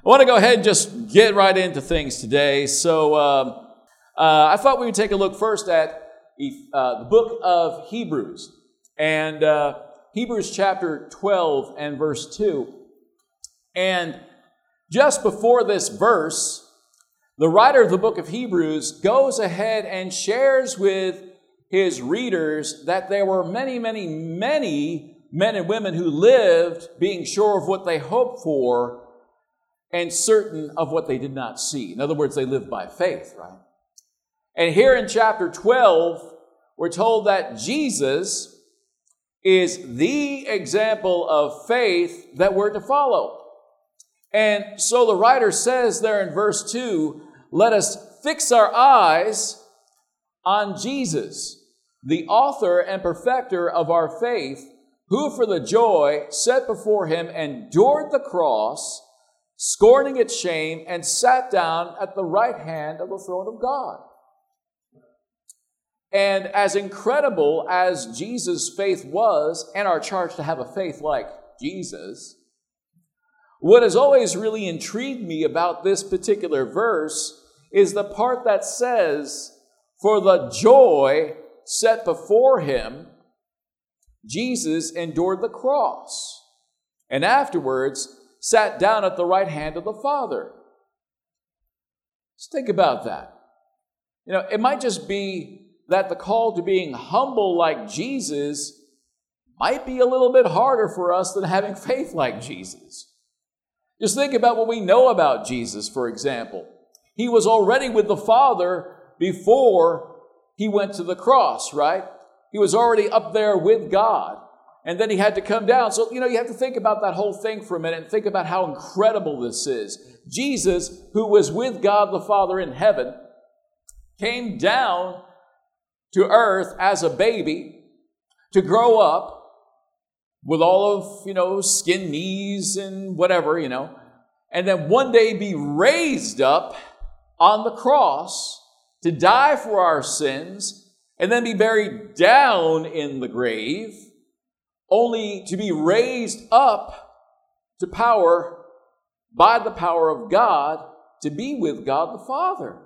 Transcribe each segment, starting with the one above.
want to go ahead and just get right into things today. So I thought we would take a look first at the book of Hebrews. And Hebrews chapter 12 and verse 2. And just before this verse, the writer of the book of Hebrews goes ahead and shares with his readers that there were many men and women who lived being sure of what they hoped for and certain of what they did not see. In other words, they lived by faith, right? And here in chapter 12, we're told that Jesus is the example of faith that we're to follow. And so the writer says there in verse 2, let us fix our eyes on Jesus, the author and perfecter of our faith, who for the joy set before him endured the cross, scorning its shame, and sat down at the right hand of the throne of God. And as incredible as Jesus' faith was, and our charge to have a faith like Jesus, what has always really intrigued me about this particular verse is the part that says, for the joy set before him, Jesus endured the cross, and afterwards sat down at the right hand of the Father. Just think about that. You know, it might just be that the call to being humble like Jesus might be a little bit harder for us than having faith like Jesus. Just think about what we know about Jesus, for example. He was already with the Father before he went to the cross, right? He was already up there with God. And then he had to come down. So, you have to think about that whole thing for a minute and think about how incredible this is. Jesus, who was with God the Father in heaven, came down to earth as a baby to grow up with all of, skin knees and whatever, and then one day be raised up on the cross to die for our sins and then be buried down in the grave, only to be raised up to power by the power of God to be with God the Father.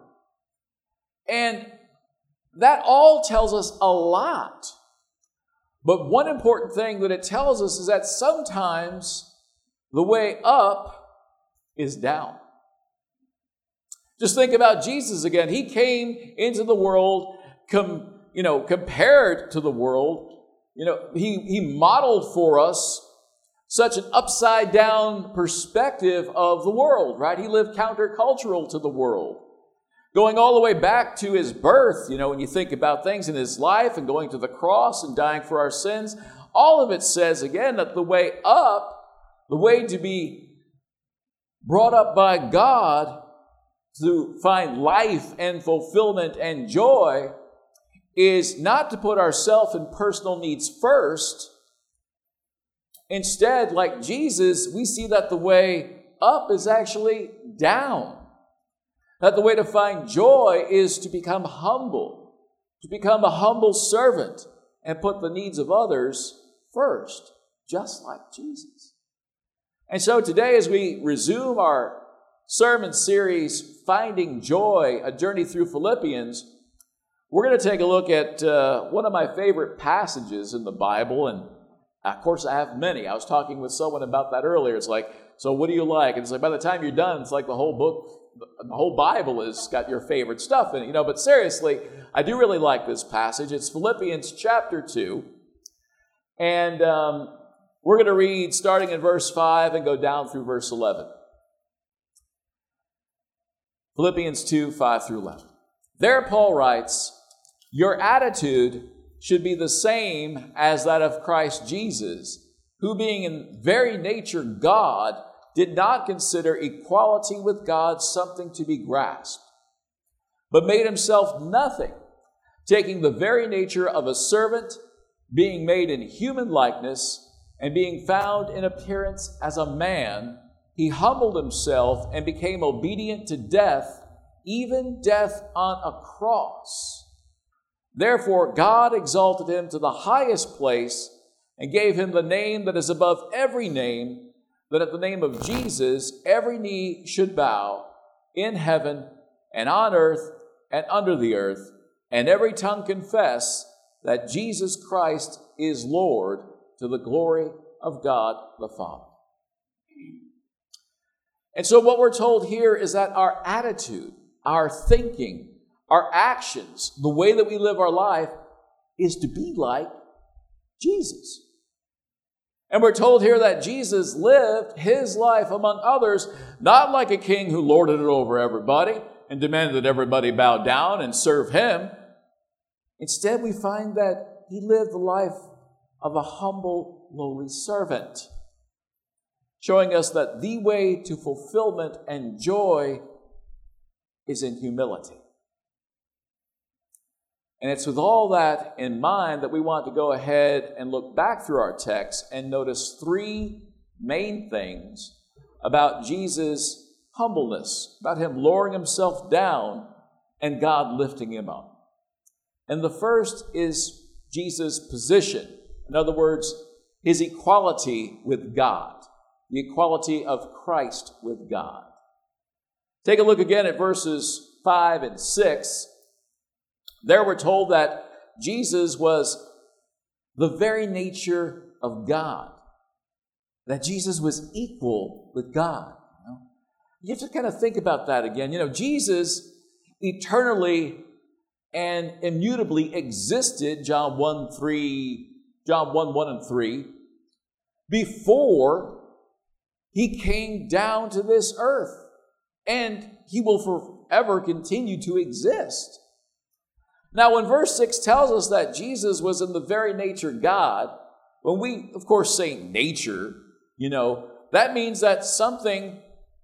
And that all tells us a lot. But one important thing that it tells us is that sometimes the way up is down. Just think about Jesus again. He came into the world, compared to the world. He modeled for us such an upside down perspective of the world, right? He lived countercultural to the world. Going all the way back to his birth, when you think about things in his life and going to the cross and dying for our sins, all of it says again that the way up, the way to be brought up by God to find life and fulfillment and joy is not to put ourselves and personal needs first. Instead, like Jesus, we see that the way up is actually down. That the way to find joy is to become humble, to become a humble servant and put the needs of others first, just like Jesus. And so today, as we resume our sermon series, Finding Joy, A Journey Through Philippians, we're going to take a look at one of my favorite passages in the Bible. And of course, I have many. I was talking with someone about that earlier. It's like, so what do you like? And it's like, by the time you're done, it's like the whole book, the whole Bible has got your favorite stuff in it, but seriously, I do really like this passage. It's Philippians chapter 2, and we're going to read starting in verse 5 and go down through verse 11. Philippians 2, 5 through 11. There Paul writes, your attitude should be the same as that of Christ Jesus, who being in very nature God, did not consider equality with God something to be grasped, but made himself nothing, taking the very nature of a servant, being made in human likeness, and being found in appearance as a man, he humbled himself and became obedient to death, even death on a cross. Therefore God exalted him to the highest place and gave him the name that is above every name, that at the name of Jesus, every knee should bow in heaven and on earth and under the earth, and every tongue confess that Jesus Christ is Lord, to the glory of God the Father. And so what we're told here is that our attitude, our thinking, our actions, the way that we live our life is to be like Jesus. And we're told here that Jesus lived his life among others, not like a king who lorded it over everybody and demanded that everybody bow down and serve him. Instead, we find that he lived the life of a humble, lowly servant, showing us that the way to fulfillment and joy is in humility. And it's with all that in mind that we want to go ahead and look back through our text and notice three main things about Jesus' humbleness, about him lowering himself down and God lifting him up. And the first is Jesus' position. In other words, his equality with God, the equality of Christ with God. Take a look again at verses 5 and 6. There we're told that Jesus was the very nature of God, that Jesus was equal with God. You have to kind of think about that again. Jesus eternally and immutably existed, John 1, 1 and 3, before he came down to this earth. And he will forever continue to exist. Now, when verse 6 tells us that Jesus was in the very nature God, when we, of course, say nature, that means that something,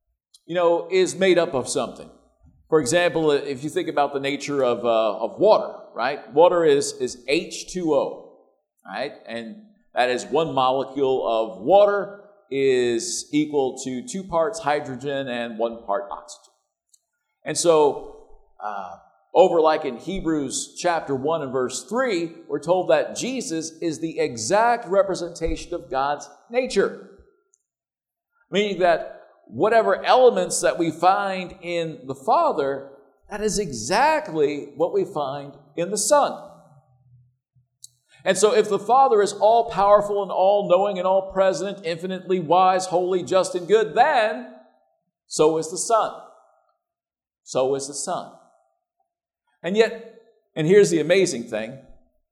is made up of something. For example, if you think about the nature of water, right? Water is H2O, right? And that is one molecule of water is equal to 2 parts hydrogen and 1 part oxygen. And so, over like in Hebrews chapter 1 and verse 3, we're told that Jesus is the exact representation of God's nature. Meaning that whatever elements that we find in the Father, that is exactly what we find in the Son. And so if the Father is all-powerful and all-knowing and all-present, infinitely wise, holy, just, and good, then so is the Son. So is the Son. And yet, and here's the amazing thing,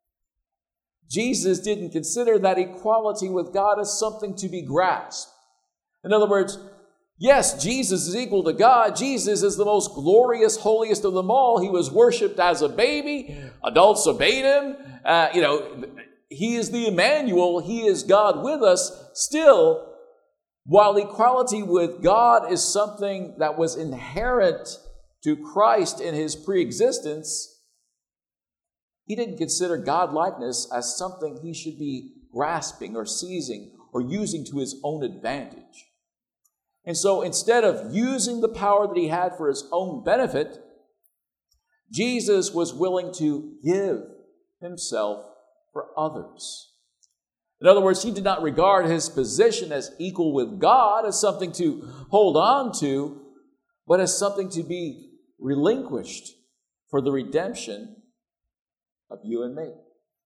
Jesus didn't consider that equality with God as something to be grasped. In other words, yes, Jesus is equal to God. Jesus is the most glorious, holiest of them all. He was worshipped as a baby. Adults obeyed him. He is the Emmanuel. He is God with us. Still, while equality with God is something that was inherent to Christ in his pre-existence, he didn't consider God-likeness as something he should be grasping or seizing or using to his own advantage. And so instead of using the power that he had for his own benefit, Jesus was willing to give himself for others. In other words, he did not regard his position as equal with God, as something to hold on to, but as something to be relinquished for the redemption of you and me.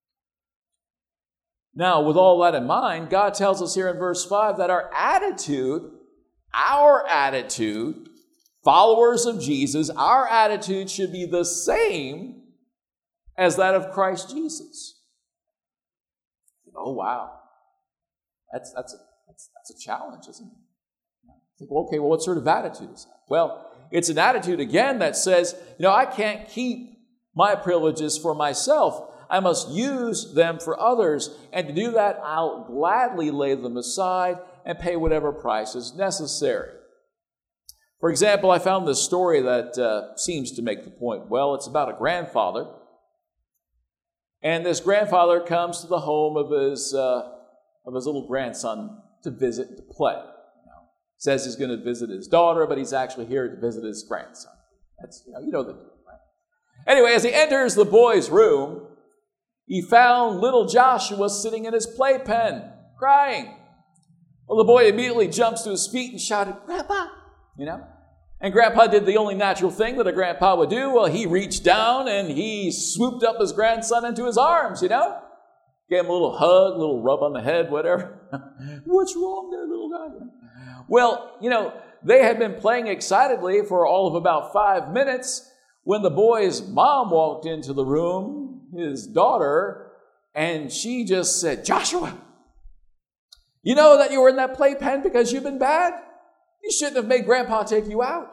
Now, with all that in mind, God tells us here in verse 5 that our attitude, followers of Jesus, our attitude should be the same as that of Christ Jesus. Oh, wow. That's a challenge, isn't it? Think, okay, well, what sort of attitude is that? Well, it's an attitude, again, that says, I can't keep my privileges for myself. I must use them for others. And to do that, I'll gladly lay them aside and pay whatever price is necessary. For example, I found this story that seems to make the point well. It's about a grandfather. And this grandfather comes to the home of his little grandson to visit and to play. Says he's going to visit his daughter, but he's actually here to visit his grandson. That's, you know the deal, right? Anyway, as he enters the boy's room, he found little Joshua sitting in his playpen, crying. Well, the boy immediately jumps to his feet and shouted, "Grandpa!" And Grandpa did the only natural thing that a grandpa would do. Well, he reached down and he swooped up his grandson into his arms, Gave him a little hug, a little rub on the head, whatever. "What's wrong there, little guy?" Well, they had been playing excitedly for all of about 5 minutes when the boy's mom walked into the room, his daughter, and she just said, "Joshua, you know that you were in that playpen because you've been bad? You shouldn't have made Grandpa take you out."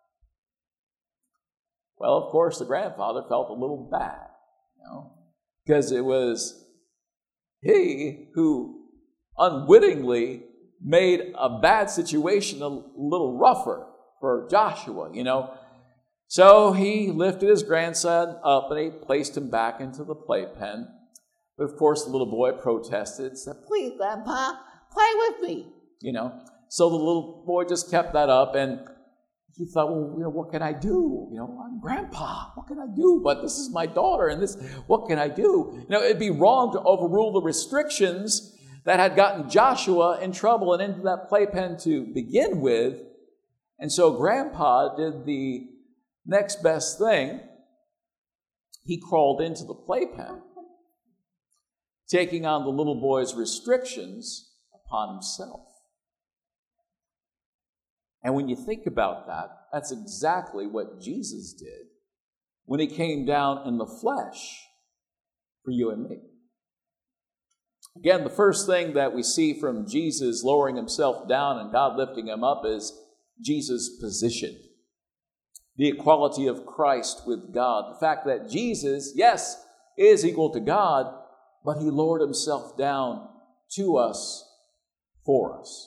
Well, of course, the grandfather felt a little bad, because it was he who unwittingly made a bad situation a little rougher for Joshua, So he lifted his grandson up and he placed him back into the playpen. But of course, the little boy protested, said, "Please, Grandpa, play with me." So the little boy just kept that up, and he thought, well, what can I do? I'm Grandpa. What can I do? But this is my daughter, and what can I do? It'd be wrong to overrule the restrictions that had gotten Joshua in trouble and into that playpen to begin with. And so Grandpa did the next best thing. He crawled into the playpen, taking on the little boy's restrictions upon himself. And when you think about that, that's exactly what Jesus did when he came down in the flesh for you and me. Again, the first thing that we see from Jesus lowering himself down and God lifting him up is Jesus' position. The equality of Christ with God. The fact that Jesus, yes, is equal to God, but he lowered himself down to us, for us.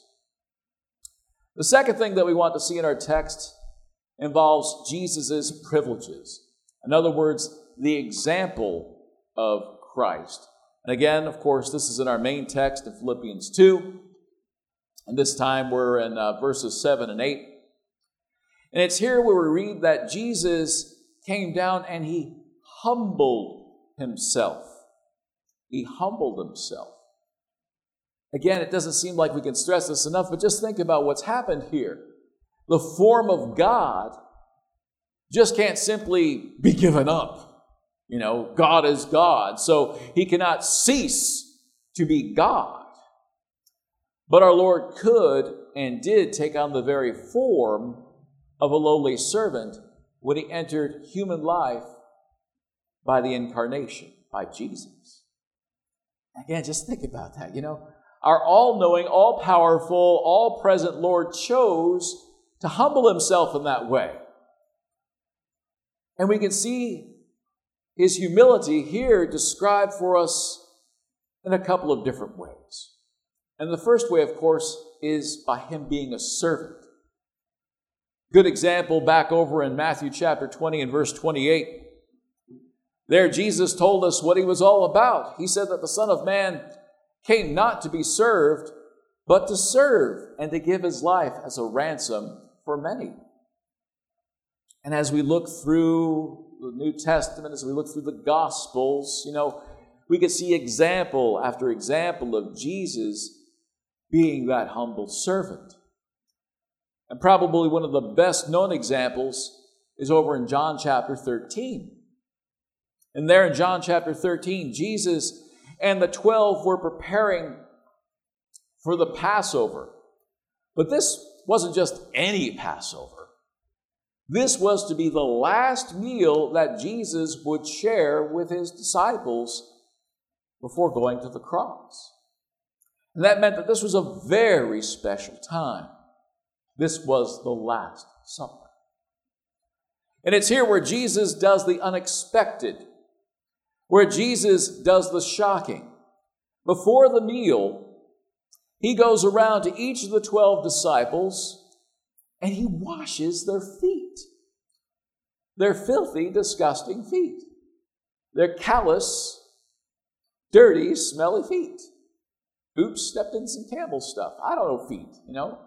The second thing that we want to see in our text involves Jesus' privileges. In other words, the example of Christ. And again, of course, this is in our main text in Philippians 2. And this time we're in verses 7 and 8. And it's here where we read that Jesus came down and he humbled himself. He humbled himself. Again, it doesn't seem like we can stress this enough, but just think about what's happened here. The form of God just can't simply be given up. God is God, so he cannot cease to be God. But our Lord could and did take on the very form of a lowly servant when he entered human life by the incarnation, by Jesus. Again, just think about that, Our all-knowing, all-powerful, all-present Lord chose to humble himself in that way. And we can see his humility here described for us in a couple of different ways. And the first way, of course, is by him being a servant. Good example back over in Matthew chapter 20 and verse 28. There Jesus told us what he was all about. He said that the Son of Man came not to be served, but to serve and to give his life as a ransom for many. And as we look through the New Testament, as we look through the Gospels, we can see example after example of Jesus being that humble servant. And probably one of the best known examples is over in John chapter 13. And there in John chapter 13, Jesus and the 12 were preparing for the Passover. But this wasn't just any Passover. This was to be the last meal that Jesus would share with his disciples before going to the cross. And that meant that this was a very special time. This was the Last Supper. And it's here where Jesus does the unexpected, where Jesus does the shocking. Before the meal, he goes around to each of the 12 disciples and he washes their feet. Their filthy, disgusting feet. Their callous, dirty, smelly feet. Oops, stepped in some camel stuff. I don't know feet,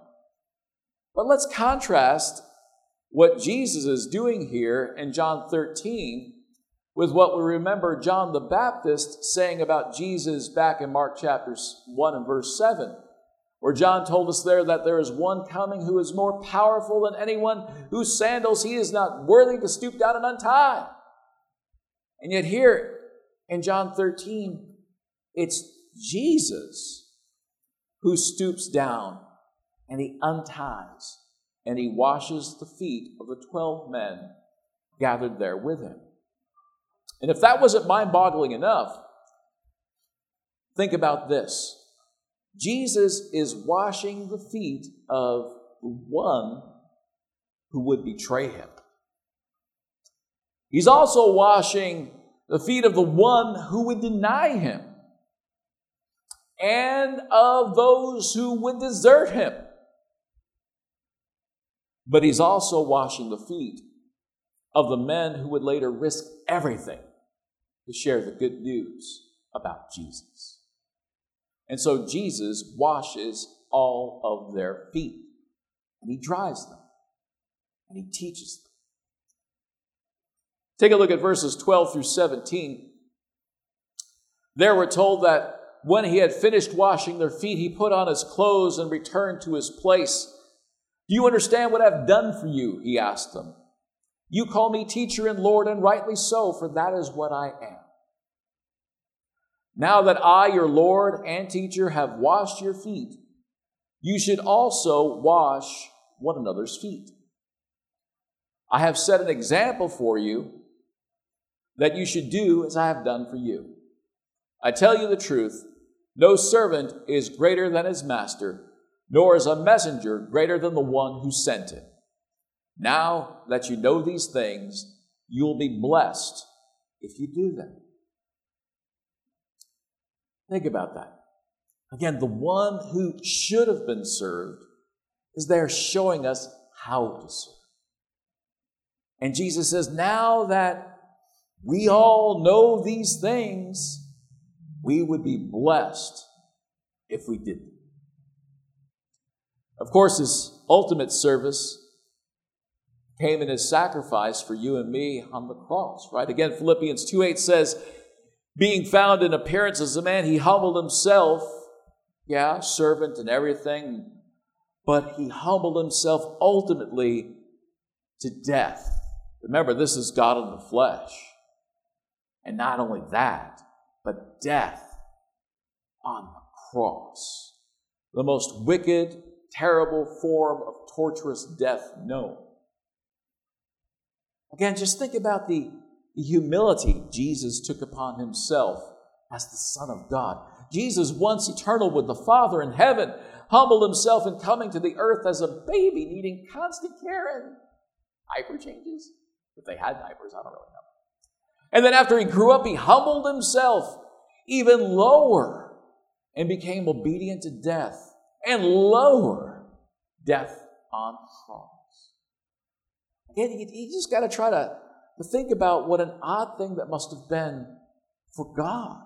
But let's contrast what Jesus is doing here in John 13 with what we remember John the Baptist saying about Jesus back in Mark chapter 1 and verse 7, Where John told us there that there is one coming who is more powerful than anyone, whose sandals he is not worthy to stoop down and untie. And yet here in John 13, it's Jesus who stoops down and he unties and he washes the feet of the 12 men gathered there with him. And if that wasn't mind-boggling enough, think about this. Jesus is washing the feet of the one who would betray him. He's also washing the feet of the one who would deny him and of those who would desert him. But he's also washing the feet of the men who would later risk everything to share the good news about Jesus. And so Jesus washes all of their feet, and he dries them, and he teaches them. Take a look at verses 12 through 17. There we're told that when he had finished washing their feet, he put on his clothes and returned to his place. Do you understand what I've done for you? He asked them. You call me teacher and Lord, and rightly so, for that is what I am. Now that I, your Lord and teacher, have washed your feet, you should also wash one another's feet. I have set an example for you that you should do as I have done for you. I tell you the truth, no servant is greater than his master, nor is a messenger greater than the one who sent him. Now that you know these things, you will be blessed if you do them. Think about that. Again, the one who should have been served is there showing us how to serve. And Jesus says, now that we all know these things, we would be blessed if we did them. Of course, his ultimate service came in his sacrifice for you and me on the cross, right? Again, Philippians 2:8 says, being found in appearance as a man, he humbled himself, servant and everything, but he humbled himself ultimately to death. Remember, this is God in the flesh. And not only that, but death on the cross. The most wicked, terrible form of torturous death known. Again, just think about the humility Jesus took upon himself as the Son of God. Jesus, once eternal with the Father in heaven, humbled himself in coming to the earth as a baby, needing constant care and diaper changes. If they had diapers, I don't really know. And then after he grew up, he humbled himself even lower and became obedient to death, and lower death on the cross. Again, you just got to try to think about what an odd thing that must have been for God.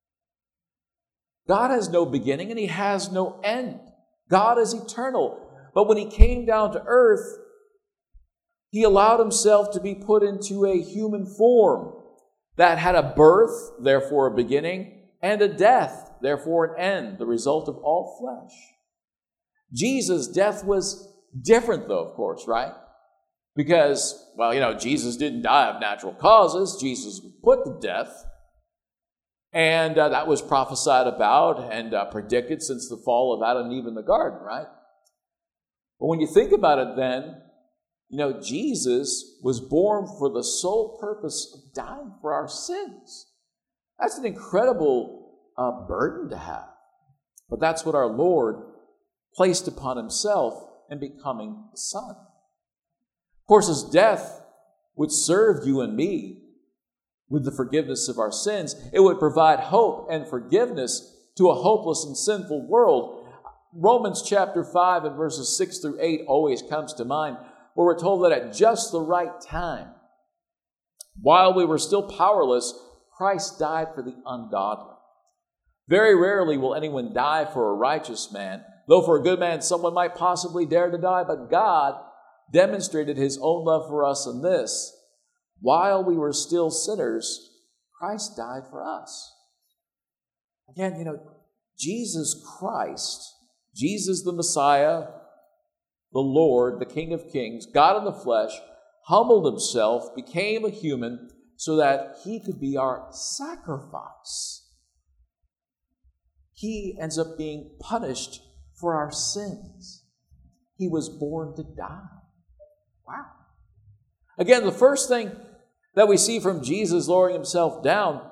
God has no beginning and he has no end. God is eternal. But when he came down to earth, he allowed himself to be put into a human form that had a birth, therefore a beginning, and a death, therefore an end, the result of all flesh. Jesus' death was different though, of course, right? Because, Jesus didn't die of natural causes. Jesus was put to death. And that was prophesied about and predicted since the fall of Adam and Eve in the garden, right? But when you think about it then, Jesus was born for the sole purpose of dying for our sins. That's an incredible burden to have. But that's what our Lord placed upon himself in becoming the Son. Of course, his death would serve you and me with the forgiveness of our sins. It would provide hope and forgiveness to a hopeless and sinful world. Romans chapter 5 and verses 6 through 8 always comes to mind, where we're told that at just the right time, while we were still powerless, Christ died for the ungodly. Very rarely will anyone die for a righteous man, though for a good man someone might possibly dare to die, but God demonstrated his own love for us in this: while we were still sinners, Christ died for us. Again, Jesus Christ Jesus the Messiah, the Lord, the King of Kings, God in the flesh, humbled himself, became a human so that he could be our sacrifice. He ends up being punished for our sins. He was born to die. Wow. Again, the first thing that we see from Jesus lowering himself down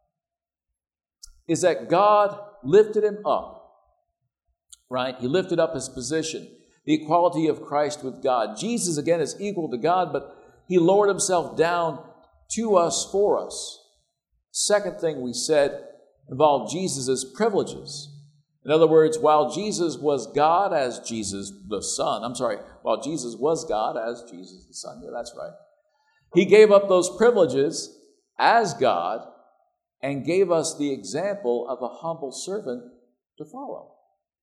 is that God lifted him up, right? He lifted up his position, the equality of Christ with God. Jesus, again, is equal to God, but he lowered himself down to us, for us. Second thing we said involved Jesus' privileges. In other words, while Jesus was God as Jesus the Son, while Jesus was God as Jesus the Son, yeah, that's right. He gave up those privileges as God and gave us the example of a humble servant to follow.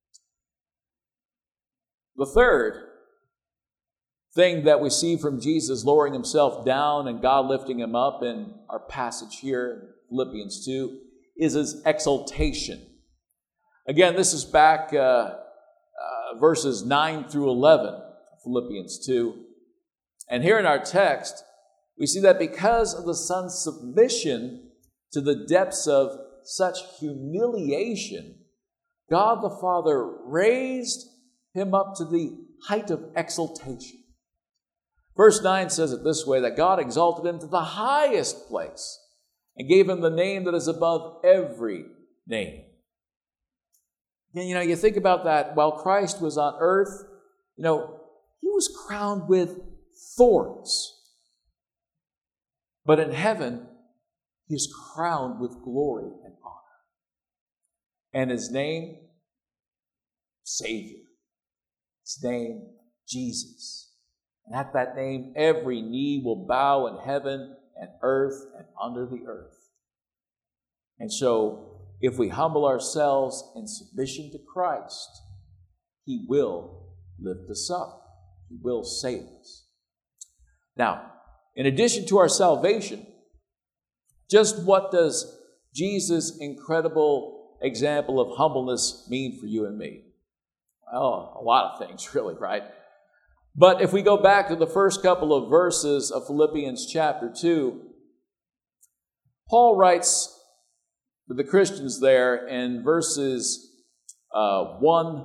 The third thing that we see from Jesus lowering himself down and God lifting him up in our passage here in Philippians 2 is his exaltation. Again, this is back verses 9 through 11, Philippians 2. And here in our text, we see that because of the Son's submission to the depths of such humiliation, God the Father raised him up to the height of exaltation. Verse 9 says it this way, that God exalted him to the highest place and gave him the name that is above every name. And, you think about that. While Christ was on earth, he was crowned with thorns. But in heaven, he is crowned with glory and honor. And his name, Savior. His name, Jesus. And at that name, every knee will bow in heaven and earth and under the earth. And so, if we humble ourselves in submission to Christ, he will lift us up. He will save us. Now, in addition to our salvation, just what does Jesus' incredible example of humbleness mean for you and me? Well, a lot of things, really, right? But if we go back to the first couple of verses of Philippians chapter 2, Paul writes to the Christians there in verses 1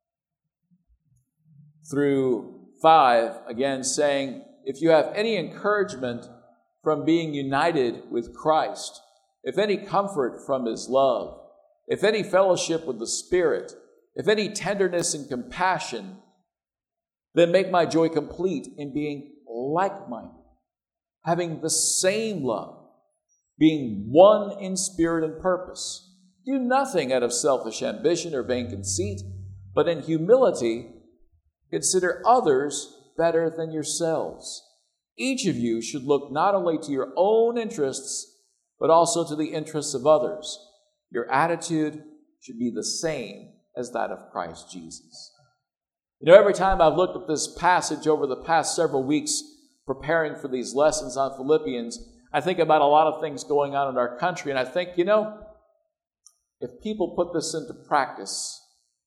through 5, again saying, if you have any encouragement from being united with Christ, if any comfort from his love, if any fellowship with the Spirit, if any tenderness and compassion, then make my joy complete in being like-minded, having the same love, being one in spirit and purpose. Do nothing out of selfish ambition or vain conceit, but in humility consider others better than yourselves. Each of you should look not only to your own interests, but also to the interests of others. Your attitude should be the same as that of Christ Jesus. Every time I've looked at this passage over the past several weeks, preparing for these lessons on Philippians, I think about a lot of things going on in our country, and I think, if people put this into practice,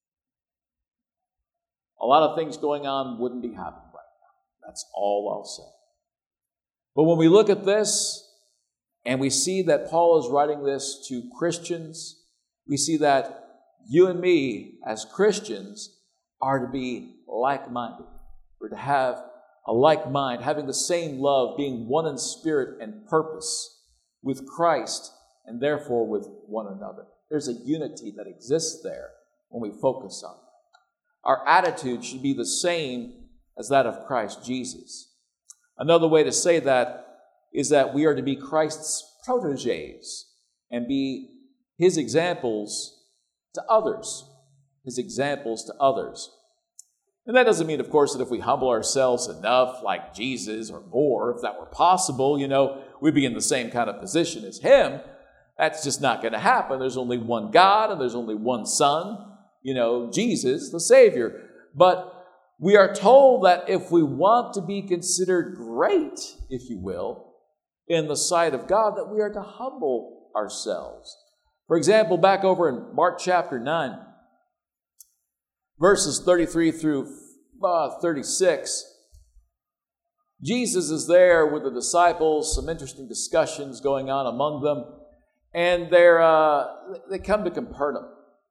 a lot of things going on wouldn't be happening right now. That's all I'll say. But when we look at this, and we see that Paul is writing this to Christians, we see that you and me, as Christians, are to be like-minded. We're to have a like mind, having the same love, being one in spirit and purpose with Christ, and therefore with one another. There's a unity that exists there when we focus on it. Our attitude should be the same as that of Christ Jesus. Another way to say that is that we are to be Christ's protégés and be his examples to others. His examples to others. And that doesn't mean, of course, that if we humble ourselves enough like Jesus or more, if that were possible, we'd be in the same kind of position as him. That's just not going to happen. There's only one God and there's only one Son, Jesus, the Savior. But we are told that if we want to be considered great, if you will, in the sight of God, that we are to humble ourselves. For example, back over in Mark chapter 9, verses 33 through 36, Jesus is there with the disciples, some interesting discussions going on among them, and they come to Capernaum.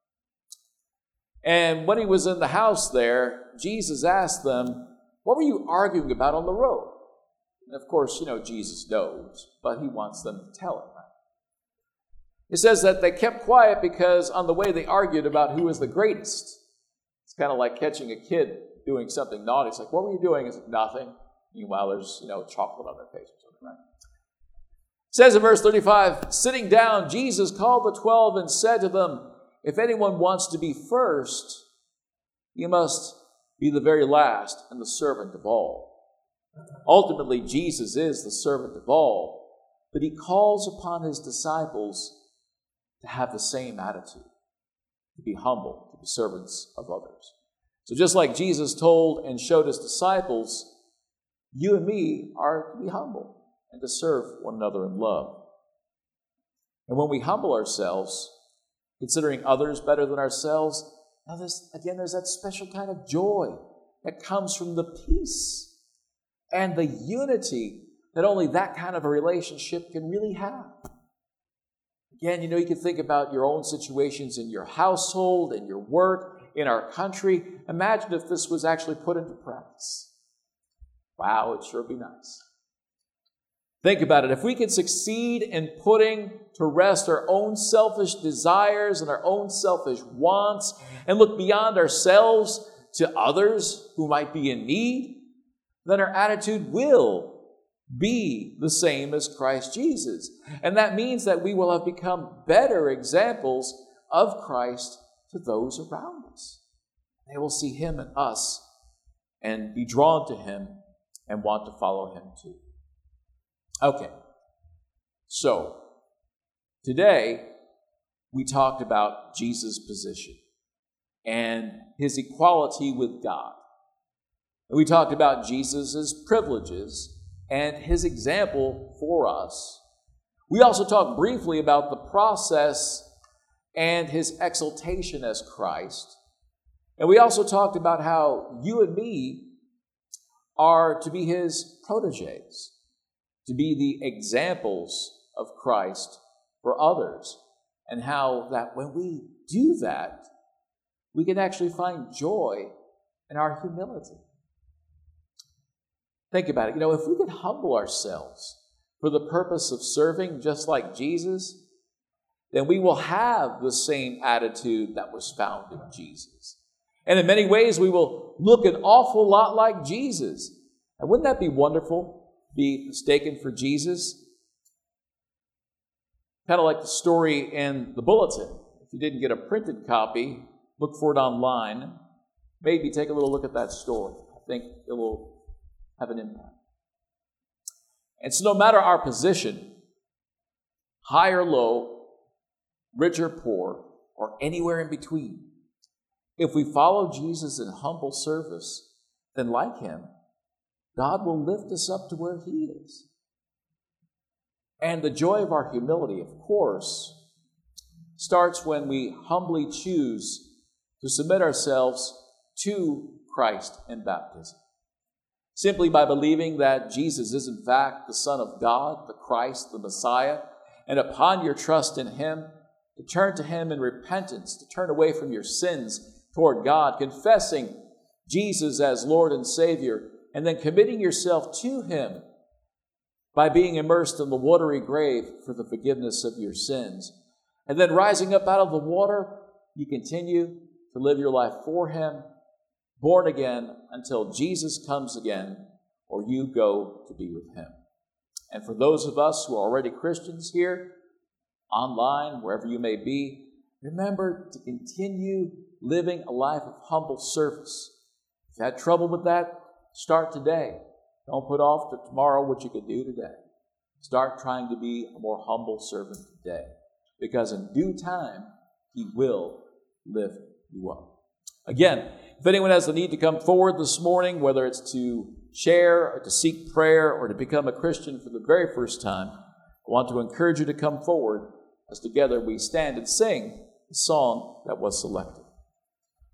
And when he was in the house there, Jesus asked them, "What were you arguing about on the road?" And of course, Jesus knows, but he wants them to tell him. It says that they kept quiet because on the way they argued about who was the greatest. It's kind of like catching a kid doing something naughty. It's like, "What were you doing?" It's like, "Nothing." Meanwhile, there's, chocolate on their face or something, right? It says in verse 35, sitting down, Jesus called the 12 and said to them, "If anyone wants to be first, he must be the very last and the servant of all." Ultimately, Jesus is the servant of all, but he calls upon his disciples to have the same attitude, to be humble, to be servants of others. So just like Jesus told and showed his disciples, you and me are to be humble and to serve one another in love. And when we humble ourselves, considering others better than ourselves, now there's that special kind of joy that comes from the peace and the unity that only that kind of a relationship can really have. Again, you can think about your own situations in your household, in your work, in our country. Imagine if this was actually put into practice. Wow, it'd sure be nice. Think about it. If we could succeed in putting to rest our own selfish desires and our own selfish wants and look beyond ourselves to others who might be in need, then our attitude will be the same as Christ Jesus. And that means that we will have become better examples of Christ to those around us. They will see him in us and be drawn to him and want to follow him too. Okay, so today we talked about Jesus' position and his equality with God. And we talked about Jesus' privileges and his example for us. We also talked briefly about the process and his exaltation as Christ. And we also talked about how you and me are to be his proteges, to be the examples of Christ for others, and how that when we do that, we can actually find joy in our humility. Think about it. If we could humble ourselves for the purpose of serving just like Jesus, then we will have the same attitude that was found in Jesus. And in many ways, we will look an awful lot like Jesus. And wouldn't that be wonderful, be mistaken for Jesus? Kind of like the story in the bulletin. If you didn't get a printed copy, look for it online. Maybe take a little look at that story. I think it will have an impact. And so no matter our position, high or low, rich or poor, or anywhere in between, if we follow Jesus in humble service, then like him, God will lift us up to where he is. And the joy of our humility, of course, starts when we humbly choose to submit ourselves to Christ in baptism. Simply by believing that Jesus is in fact the Son of God, the Christ, the Messiah, and upon your trust in him, to turn to him in repentance, to turn away from your sins toward God, confessing Jesus as Lord and Savior, and then committing yourself to him by being immersed in the watery grave for the forgiveness of your sins. And then rising up out of the water, you continue to live your life for him, born again until Jesus comes again or you go to be with him. And for those of us who are already Christians here, online, wherever you may be, remember to continue living a life of humble service. If you had trouble with that, start today. Don't put off to tomorrow what you could do today. Start trying to be a more humble servant today, because in due time, he will lift you up. Again, if anyone has the need to come forward this morning, whether it's to share or to seek prayer or to become a Christian for the very first time, I want to encourage you to come forward as together we stand and sing the song that was selected.